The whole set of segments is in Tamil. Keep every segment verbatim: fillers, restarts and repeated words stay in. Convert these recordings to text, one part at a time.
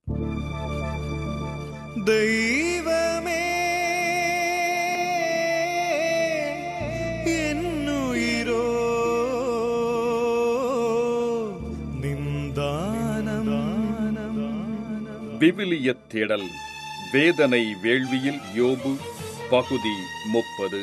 தெய்வமே என்னுயிரோ நிந்தானம். விவிலியத் தேடல் வேதனை வேள்வியில் யோபு பகுதி முப்பது.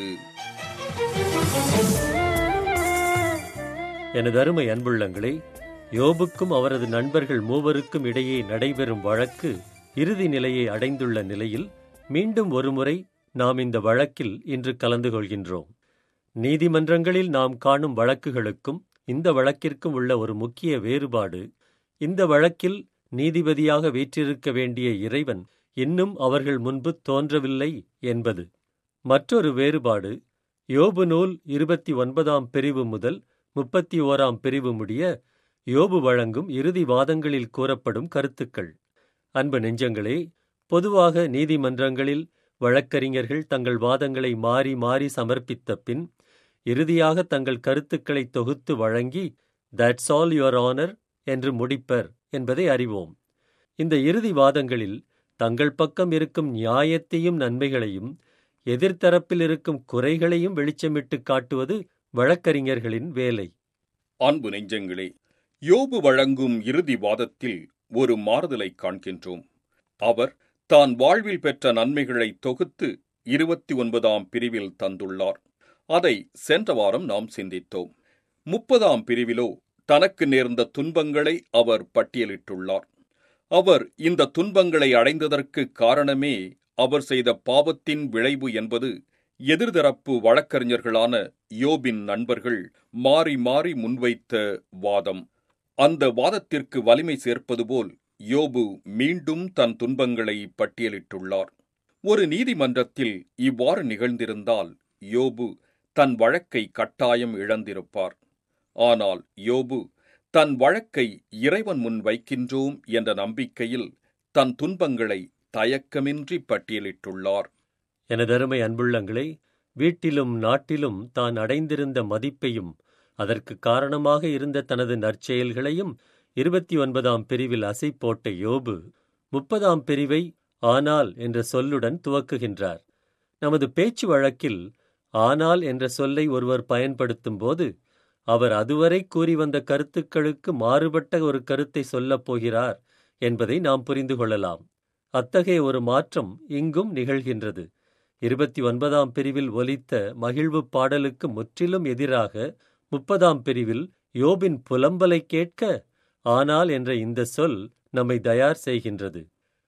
எனது அருமை அன்புள்ளங்களே, யோபுக்கும் அவரது நண்பர்கள் மூவருக்கும் இடையே நடைபெறும் வழக்கு இறுதி நிலையை அடைந்துள்ள நிலையில் மீண்டும் ஒருமுறை நாம் இந்த வழக்கில் இன்று கலந்து கொள்கின்றோம். நீதிமன்றங்களில் நாம் காணும் வழக்குகளுக்கும் இந்த வழக்கிற்கும் உள்ள ஒரு முக்கிய வேறுபாடு, இந்த வழக்கில் நீதிபதியாக வீற்றிருக்க வேண்டிய இறைவன் இன்னும் அவர்கள் முன்பு தோன்றவில்லை என்பது. மற்றொரு வேறுபாடு, யோபு நூல் இருபத்தி ஒன்பதாம் பிரிவு முதல் முப்பத்தி ஓராம் பிரிவு முடிய யோபு வழங்கும் இறுதி வாதங்களில் கூறப்படும் கருத்துக்கள். அன்பு நெஞ்சங்களே, பொதுவாக நீதிமன்றங்களில் வழக்கறிஞர்கள் தங்கள் வாதங்களை மாறி மாறி சமர்ப்பித்த பின் இறுதியாக தங்கள் கருத்துக்களை தொகுத்து வழங்கி "தட்ஸ் ஆல் யுவர் ஆனர்" என்று முடிப்பர் என்பதை அறிவோம். இந்த இறுதி வாதங்களில் தங்கள் பக்கம் இருக்கும் நியாயத்தையும் நன்மைகளையும் எதிர்த்தரப்பில் இருக்கும் குறைகளையும் வெளிச்சமிட்டு காட்டுவது வழக்கறிஞர்களின் வேலை. அன்பு நெஞ்சங்களே, யோபு வழங்கும் இறுதி வாதத்தில் ஒரு மாறுதலை காண்கின்றோம். அவர் தான் வாழ்வில் பெற்ற நன்மைகளை தொகுத்து இருபத்தி ஒன்பதாம் பிரிவில் தந்துள்ளார். அதை சென்ற வாரம் நாம் சிந்தித்தோம். முப்பதாம் பிரிவிலோ தனக்கு நேர்ந்த துன்பங்களை அவர் பட்டியலிட்டுள்ளார். அவர் இந்த துன்பங்களை அடைந்ததற்கு காரணமே அவர் செய்த பாவத்தின் விளைவு என்பது எதிர்தரப்பு வழக்கறிஞர்களான யோபின் நண்பர்கள் மாறி மாறி முன்வைத்த வாதம். அந்த வாதத்திற்கு வலிமை சேர்ப்பது போல் யோபு மீண்டும் தன் துன்பங்களை பட்டியலிட்டுள்ளார். ஒரு நீதிமன்றத்தில் இவ்வாறு நிகழ்ந்திருந்தால் யோபு தன் வழக்கை கட்டாயம் இழந்திருப்பார். ஆனால் யோபு தன் வழக்கை இறைவன் முன் வைக்கின்றோம் என்ற நம்பிக்கையில் தன் துன்பங்களை தயக்கமின்றி பட்டியலிட்டுள்ளார். எனதருமை அன்புள்ளங்களே, வீட்டிலும் நாட்டிலும் தான் அடைந்திருந்த மதிப்பையும் அதற்கு காரணமாக இருந்த தனது நற்செயல்களையும் இருபத்தி ஒன்பதாம் பிரிவில் அசை போட்ட யோபு முப்பதாம் பிரிவை "ஆனால்" என்ற சொல்லுடன் துவக்குகின்றார். நமது பேச்சு வழக்கில் "ஆனால்" என்ற சொல்லை ஒருவர் பயன்படுத்தும் போது அவர் அதுவரை கூறி வந்த கருத்துக்களுக்கு மாறுபட்ட ஒரு கருத்தை சொல்லப் போகிறார் என்பதை நாம் புரிந்து கொள்ளலாம். அத்தகைய ஒரு மாற்றம் இங்கும் நிகழ்கின்றது. இருபத்தி ஒன்பதாம் பிரிவில் ஒலித்த மகிழ்வு பாடலுக்கு முற்றிலும் எதிராக முப்பதாம் பிரிவில் யோபின் புலம்பலை கேட்க "ஆனால்" என்ற இந்த சொல் நம்மை தயார் செய்கின்றது.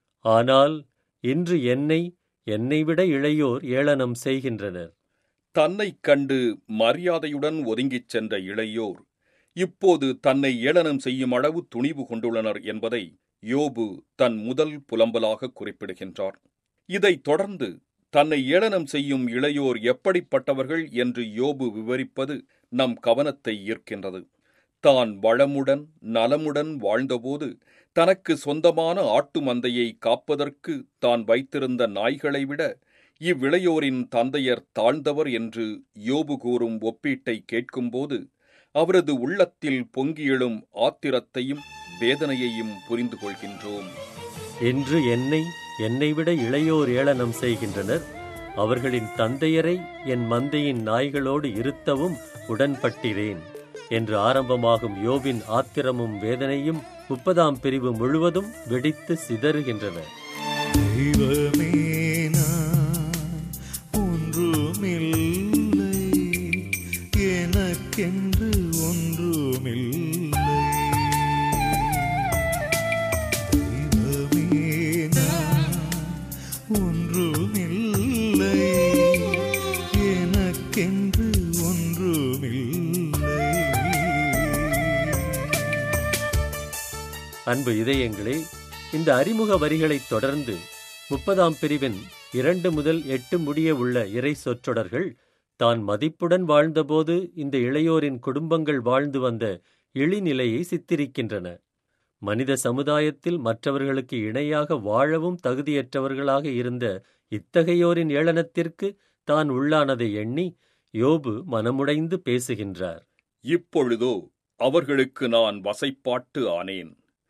ஆனால் இன்று என்னை என்னை விட இளையோர் ஏளனம் செய்கின்றனர். தன்னைக் கண்டு மரியாதையுடன் ஒதுங்கிச் சென்ற இளையோர் இப்போது தன்னை ஏளனம் செய்யும் அளவு துணிவு கொண்டுள்ளனர் என்பதை யோபு தன் முதல் புலம்பலாக குறிப்பிடுகின்றார். இதைத் தொடர்ந்து தன்னை ஏளனம் செய்யும் இளையோர் எப்படிப்பட்டவர்கள் என்று யோபு விவரிப்பது நம் கவனத்தை ஈர்க்கின்றது. தான் வளமுடன் நலமுடன் வாழ்ந்தபோது தனக்கு சொந்தமான ஆட்டு மந்தையை காப்பதற்கு தான் வைத்திருந்த நாய்களை விட இவ்விளையோரின் தந்தையர் தாழ்ந்தவர் என்று யோபு கூறும் ஒப்பீட்டை கேட்கும்போது அவரது உள்ளத்தில் பொங்கியெழும் ஆத்திரத்தையும் வேதனையையும் புரிந்து கொள்கின்றோம். இன்று என்னை என்னை விட இளையோர் ஏளனம் செய்கின்றனர். அவர்களின் தந்தையரை என் மந்தையின் நாய்களோடு இருத்தவும் உடன்பட்டிரேன் என்று ஆரம்பமாகும் யோபின் ஆத்திரமும் வேதனையும் முப்பதாம் பிரிவு முழுவதும் வெடித்து சிதறுகின்றன. தெய்வமே நான் ஒன்றுமில்லை, எனக்கென்று ஒன்றுமில்லை. தெய்வமே நான் ஒன்றுமில்லை, எனக்கென்று ஒன்றுமில்லை. அன்பு இதயங்களே, இந்த அறிமுக வரிகளைத் தொடர்ந்து முப்பதாம் பிரிவின் இரண்டு முதல் எட்டு முடிய உள்ள இறை சொற்றொடர்கள் தான் மதிப்புடன் வாழ்ந்தபோது இந்த இளையோரின் குடும்பங்கள் வாழ்ந்து வந்த இழிநிலையை சித்தரிக்கின்றன. மனித சமுதாயத்தில் மற்றவர்களுக்கு இணையாக வாழவும் தகுதியற்றவர்களாக இருந்த இத்தகையோரின் ஏளனத்திற்கு தான் உள்ளானதை எண்ணி யோபு மனமுடைந்து பேசுகின்றார். இப்பொழுதோ அவர்களுக்கு நான் வசைப்பாட்டு ஆனேன்.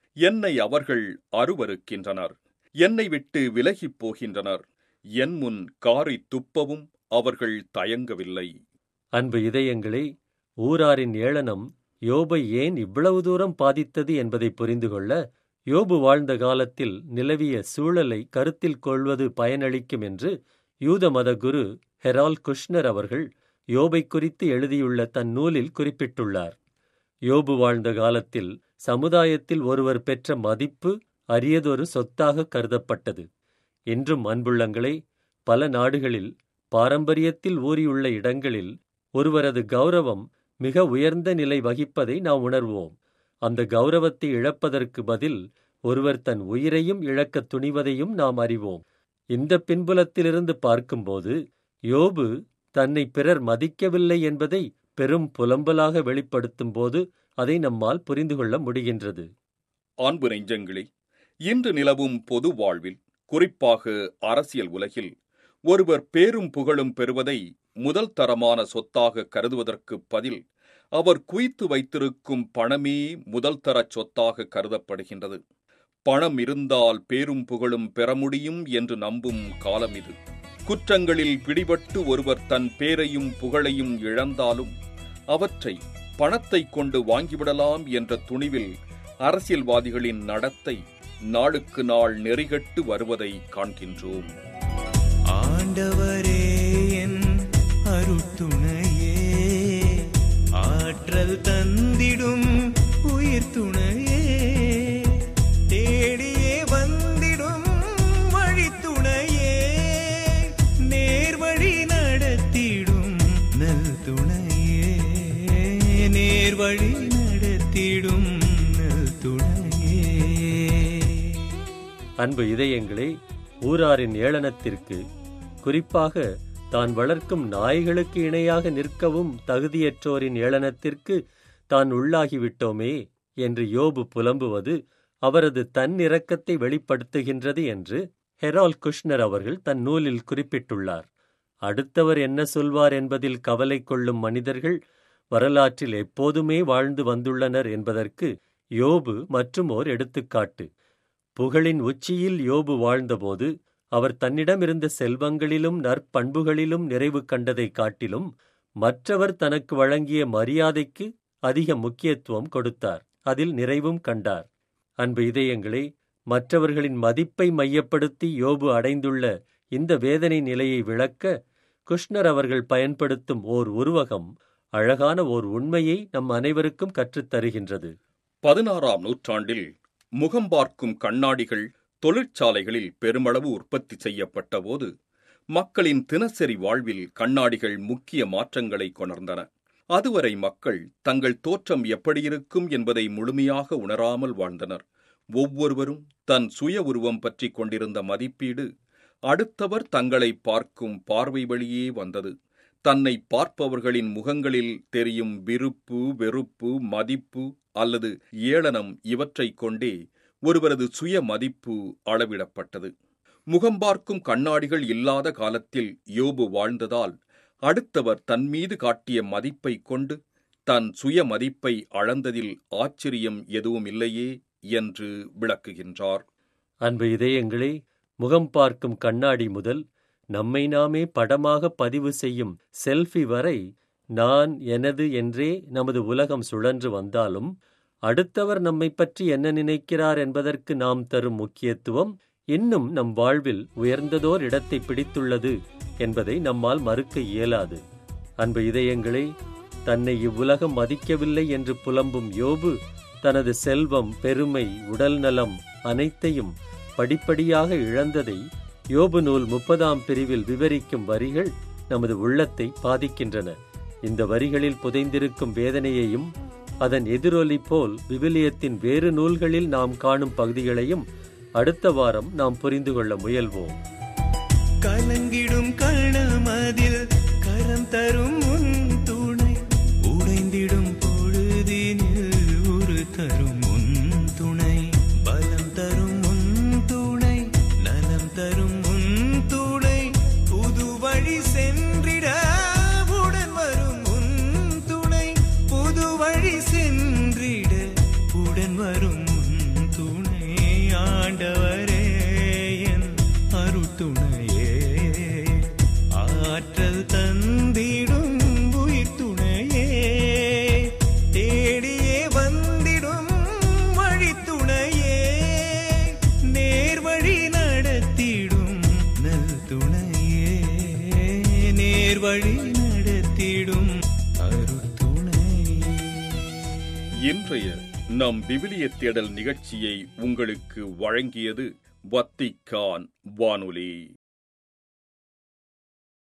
என்னை அவர்கள் அருவருக்கின்றனர். என்னை விட்டு விலகிப் போகின்றனர். என் முன் காறித் துப்பவும் அவர்கள் தயங்கவில்லை. அன்பு இதயங்களே, ஊராரின் ஏளனம் யோபை ஏன் இவ்வளவு தூரம் பாதித்தது என்பதை புரிந்து கொள்ள யோபு வாழ்ந்த காலத்தில் நிலவிய சூழலை கருத்தில் கொள்வது பயனளிக்கும் என்று யூத மத குரு ஹெரால்ட் குஷ்னர் அவர்கள் யோபை குறித்து எழுதியுள்ள தன் நூலில் குறிப்பிட்டுள்ளார். யோபு வாழ்ந்த காலத்தில் சமுதாயத்தில் ஒருவர் பெற்ற மதிப்பு அரியதொரு சொத்தாக கருதப்பட்டது. இன்றும் அன்புள்ளங்களே, பல நாடுகளில் பாரம்பரியத்தில் ஊறியுள்ள இடங்களில் ஒருவரது கௌரவம் மிக உயர்ந்த நிலை வகிப்பதை நாம் உணர்வோம். அந்த கௌரவத்தை இழப்பதற்கு பதில் ஒருவர் தன் உயிரையும் இழக்க துணிவதையும் நாம் அறிவோம். இந்த பின்புலத்திலிருந்து பார்க்கும்போது யோபு தன்னை பிறர் மதிக்கவில்லை என்பதை பெரும் புலம்பலாக வெளிப்படுத்தும் போது அதை நம்மால் புரிந்து கொள்ள முடிகின்றது. அன்பு நெஞ்சங்களே, இன்று நிலவும் பொது வாழ்வில், குறிப்பாக அரசியல் உலகில், ஒருவர் பேரும் புகழும் பெறுவதை முதல் தரமான சொத்தாக கருதுவதற்கு பதில் அவர் குவித்து வைத்திருக்கும் பணமே முதல் தர சொத்தாக கருதப்படுகின்றது. பணம் இருந்தால் பேரும் புகழும் பெற முடியும் என்று நம்பும் காலம் இது. குற்றங்களில் பிடிபட்டு ஒருவர் தன் பேரையும் புகழையும் இழந்தாலும் அவற்றை பணத்தை கொண்டு வாங்கிவிடலாம் என்ற துணிவில் அரசியல்வாதிகளின் நடத்தை நாளுக்கு நாள் நெறிகட்டு வருவதை காண்கின்றோம். ஆண்டவரே என் அருட்துணையே, ஆற்றல் தந்திடும் உயிர் துணையே, தேடியே வந்திடும் வழித்துணையே, நேர்வழி நடத்திடும் நல் துணையே, நேர்வழி நடத்திடும் நல் துணையே. அன்பு இதயங்களே, ஊராரின் ஏளனத்திற்கு, குறிப்பாக தான் வளர்க்கும் நாய்களுக்கு இணையாக நிற்கவும் தகுதியற்றோரின் ஏளனத்திற்கு தான் உள்ளாகிவிட்டோமே என்று யோபு புலம்புவது அவரது தன்னிரக்கத்தை வெளிப்படுத்துகின்றது என்று ஹெரால்ட் குஷ்னர் அவர்கள் தன் நூலில் குறிப்பிட்டுள்ளார். அடுத்தவர் என்ன சொல்வார் என்பதில் கவலை கொள்ளும் மனிதர்கள் வரலாற்றில் எப்போதுமே வாழ்ந்து வந்துள்ளனர் என்பதற்கு யோபு மற்றும் ஓர் எடுத்துக்காட்டு. புகழின் உச்சியில் யோபு வாழ்ந்தபோது அவர் தன்னிடமிருந்த செல்வங்களிலும் நற்பண்புகளிலும் நிறைவு கண்டதை காட்டிலும் மற்றவர் தனக்கு வழங்கிய மரியாதைக்கு அதிக முக்கியத்துவம் கொடுத்தார். அதில் நிறைவும் கண்டார். அன்பு இதயங்களே, மற்றவர்களின் மதிப்பை மையப்படுத்தி யோபு அடைந்துள்ள இந்த வேதனை நிலையை விளக்க குஷ்னர் அவர்கள் பயன்படுத்தும் ஓர் உருவகம் அழகான ஓர் உண்மையை நம் அனைவருக்கும் கற்றுத்தருகின்றது. பதினாறாம் நூற்றாண்டில் முகம் பார்க்கும் கண்ணாடிகள் தொழிற்சாலைகளில் பெருமளவு உற்பத்தி செய்யப்பட்ட போது மக்களின் தினசரி வாழ்வில் கண்ணாடிகள் முக்கிய மாற்றங்களை கொணர்ந்தன. அதுவரை மக்கள் தங்கள் தோற்றம் எப்படியிருக்கும் என்பதை முழுமையாக உணராமல் வாழ்ந்தனர். ஒவ்வொருவரும் தன் சுய உருவம் பற்றி கொண்டிருந்த மதிப்பீடு அடுத்தவர் தங்களை பார்க்கும் பார்வை வழியே வந்தது. தன்னை பார்ப்பவர்களின் முகங்களில் தெரியும் விருப்பு, வெறுப்பு, மதிப்பு அல்லது ஏளனம் இவற்றைக் கொண்டே ஒருவரது சுய மதிப்பு அளவிடப்பட்டது. முகம் பார்க்கும் கண்ணாடிகள் இல்லாத காலத்தில் யோபு வாழ்ந்ததால் அடுத்தவர் தன்மீது காட்டிய மதிப்பை கொண்டு தன் சுய மதிப்பை அளந்ததில் ஆச்சரியம் எதுவும் இல்லையே என்று விளக்குகின்றார். அன்பு இதயங்களே, முகம் பார்க்கும் கண்ணாடி முதல் நம்மை நாமே படமாக பதிவு செய்யும் செல்ஃபி வரை நான் எனது என்றே நமது உலகம் சுழன்று வந்தாலும் அடுத்தவர் நம்மை பற்றி என்ன நினைக்கிறார் என்பதற்கு நாம் தரும் முக்கியத்துவம் இன்னும் நம் வாழ்வில் உயர்ந்ததோர் இடத்தை பிடித்துள்ளது என்பதை நம்மால் மறுக்க இயலாது. அன்பு இதயங்களே, தன்னை இவ்வுலகம் மதிக்கவில்லை என்று புலம்பும் யோபு தனது செல்வம், பெருமை, உடல் நலம் அனைத்தையும் படிப்படியாக இழந்ததை யோபு நூல் முப்பதாம் பிரிவில் விவரிக்கும் வரிகள் நமது உள்ளத்தை பாதிக்கின்றன. இந்த வரிகளில் புதைந்திருக்கும் வேதனையையும் அதன் எதிரொலி போல் விவிலியத்தின் வேறு நூல்களில் நாம் காணும் பகுதிகளையும் அடுத்த வாரம் நாம் புரிந்து கொள்ள முயல்வோம். கலங்கிடும் கணமதில் கரம் தரும் உன் துணை, உடைந்திடும் பொழுதினில் ஒரு தரும் உன் துணை, பலம் தரும் உன் துணை, நலம் தரும் உன் துணை, புது வழி சென்றிட உடன் வரும் உன் துணை, புது வழி சென்றிட உடன் வரும் உன் துணை. ஆண்டவரே என் அருட்டுணையே, ஆற்றல் தந்திடும் உயிர் துணையே, தேடியே வந்திடும் வழித்துணையே, நேர்வழி நடத்திடும் நல் துணையே, நேர்வழி நடத்திடும் அருட்டுணையே. இன்றைய நம் விவிலிய தேடல் நிகழ்ச்சியை உங்களுக்கு வழங்கியது வத்திக்கான் வானொலி.